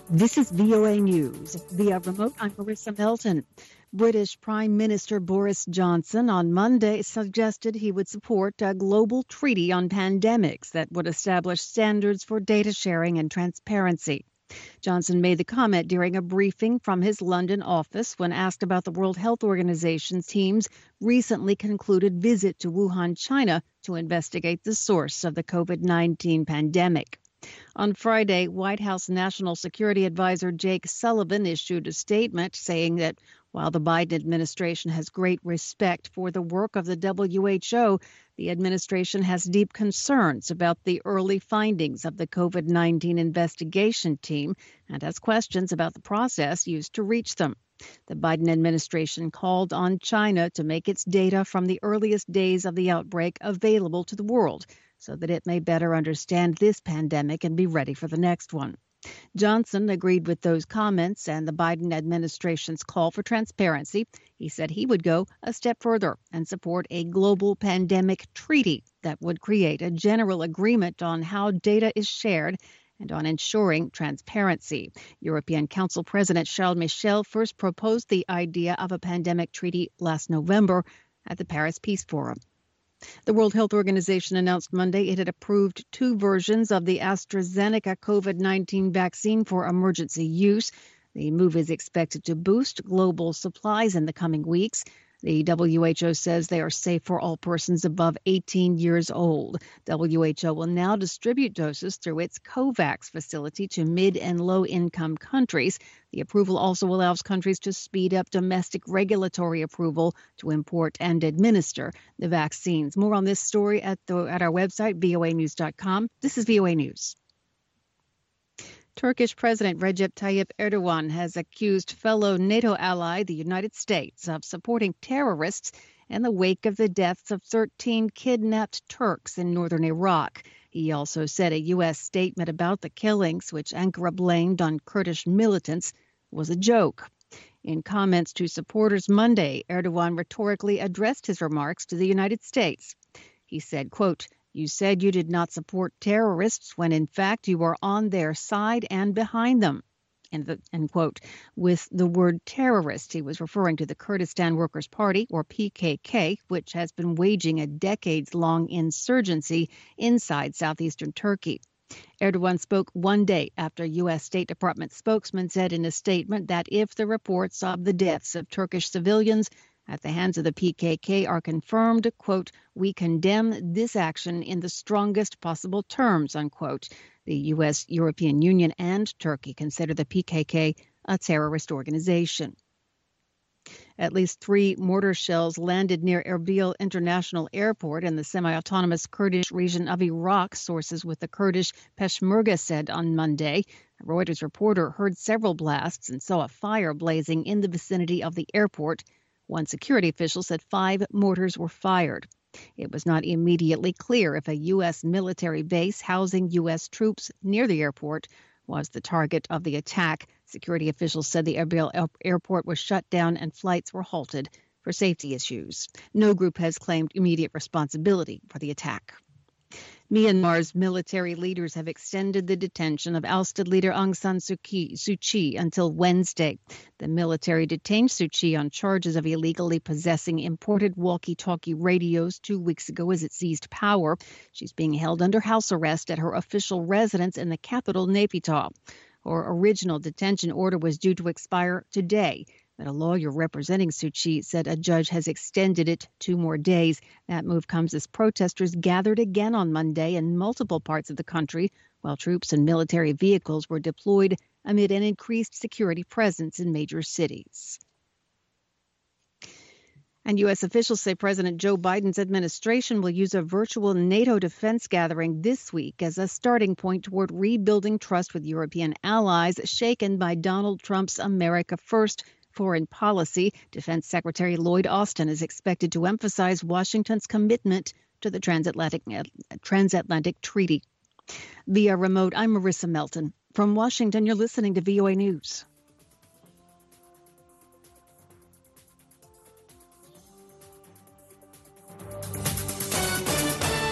This is VOA News. Via remote, I'm Marissa Melton. British Prime Minister Boris Johnson on Monday suggested he would support a global treaty on pandemics that would establish standards for data sharing and transparency. Johnson made the comment during a briefing from his London office when asked about the World Health Organization's team's recently concluded visit to Wuhan, China, to investigate the source of the COVID-19 pandemic. On Friday, White House National Security Advisor Jake Sullivan issued a statement saying that while the Biden administration has great respect for the work of the WHO, the administration has deep concerns about the early findings of the COVID-19 investigation team and has questions about the process used to reach them. The Biden administration called on China to make its data from the earliest days of the outbreak available to the world, so that it may better understand this pandemic and be ready for the next one. Johnson agreed with those comments and the Biden administration's call for transparency. He said he would go a step further and support a global pandemic treaty that would create a general agreement on how data is shared and on ensuring transparency. European Council President Charles Michel first proposed the idea of a pandemic treaty last November at the Paris Peace Forum. The World Health Organization announced Monday it had approved 2 versions of the AstraZeneca COVID-19 vaccine for emergency use. The move is expected to boost global supplies in the coming weeks. The WHO says they are safe for all persons above 18 years old. WHO will now distribute doses through its COVAX facility to mid- and low-income countries. The approval also allows countries to speed up domestic regulatory approval to import and administer the vaccines. More on this story at our website, voanews.com. This is VOA News. Turkish President Recep Tayyip Erdogan has accused fellow NATO ally, the United States, of supporting terrorists in the wake of the deaths of 13 kidnapped Turks in northern Iraq. He also said a U.S. statement about the killings, which Ankara blamed on Kurdish militants, was a joke. In comments to supporters Monday, Erdogan rhetorically addressed his remarks to the United States. He said, quote, "You said you did not support terrorists when, in fact, you were on their side and behind them." End quote. With the word terrorist, he was referring to the Kurdistan Workers' Party, or PKK, which has been waging a decades-long insurgency inside southeastern Turkey. Erdogan spoke one day after U.S. State Department spokesman said in a statement that if the reports of the deaths of Turkish civilians at the hands of the PKK are confirmed, quote, "We condemn this action in the strongest possible terms," unquote. The U.S., European Union, and Turkey consider the PKK a terrorist organization. At least 3 mortar shells landed near Erbil International Airport in the semi-autonomous Kurdish region of Iraq, sources with the Kurdish Peshmerga said on Monday. A Reuters reporter heard several blasts and saw a fire blazing in the vicinity of the airport. One security official said 5 mortars were fired. It was not immediately clear if a U.S. military base housing U.S. troops near the airport was the target of the attack. Security officials said the Erbil airport was shut down and flights were halted for safety issues. No group has claimed immediate responsibility for the attack. Myanmar's military leaders have extended the detention of ousted leader Aung San Suu Kyi until Wednesday. The military detained Suu Kyi on charges of illegally possessing imported walkie-talkie radios 2 weeks ago as it seized power. She's being held under house arrest at her official residence in the capital, Naypyidaw. Her original detention order was due to expire today, but a lawyer representing Suu Kyi said a judge has extended it 2 more days. That move comes as protesters gathered again on Monday in multiple parts of the country, while troops and military vehicles were deployed amid an increased security presence in major cities. And U.S. officials say President Joe Biden's administration will use a virtual NATO defense gathering this week as a starting point toward rebuilding trust with European allies shaken by Donald Trump's America First foreign policy. Defense Secretary Lloyd Austin is expected to emphasize Washington's commitment to the transatlantic treaty. Via remote, I'm Marissa Melton. From Washington, you're listening to VOA News.